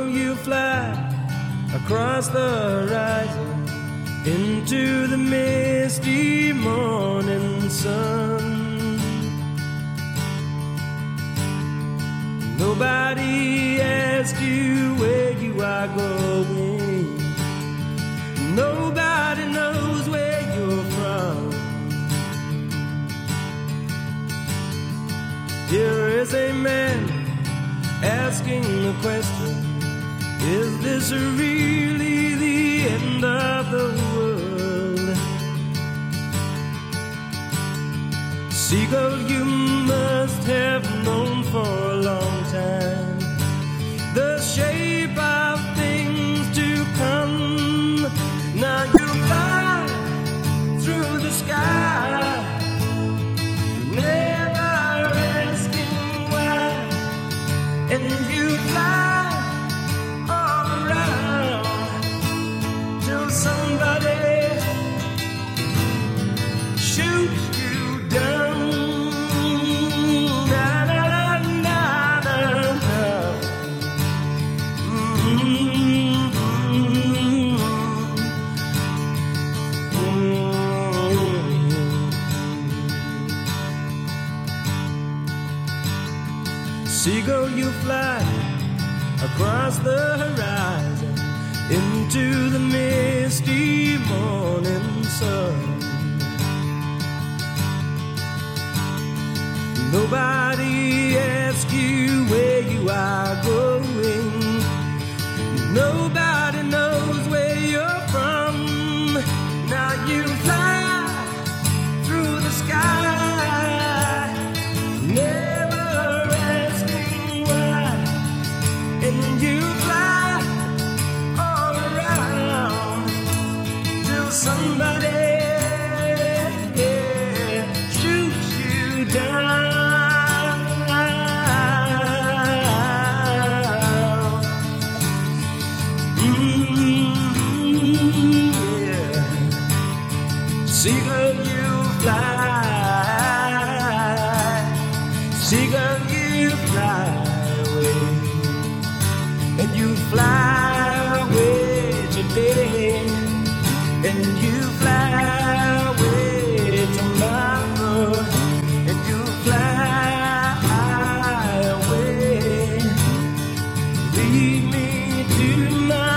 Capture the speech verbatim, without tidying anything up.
Seagull, you fly across the horizon into the misty morning sun. Nobody asks you where you are going. Nobody knows where you're from. Here is a man asking the question, is this really the end of the world? Seagull, you must have known for a long time the shape of things to come. Now you fly through the sky, never asking why, and you fly all around till somebody shoots you down. Na, na, na, na, na. Mm-hmm. Mm-hmm. Seagull, you fly across the horizon into the misty morning sun. Nobody asks you where you are going. Nobody knows where you're from. Now you fly through the sky, never asking why, and you fly all around till somebody yeah, shoots you down. Seagull, you fly. Seagull, you fly away. And you fly away today. And you fly away tomorrow. And you fly away. Lead me to my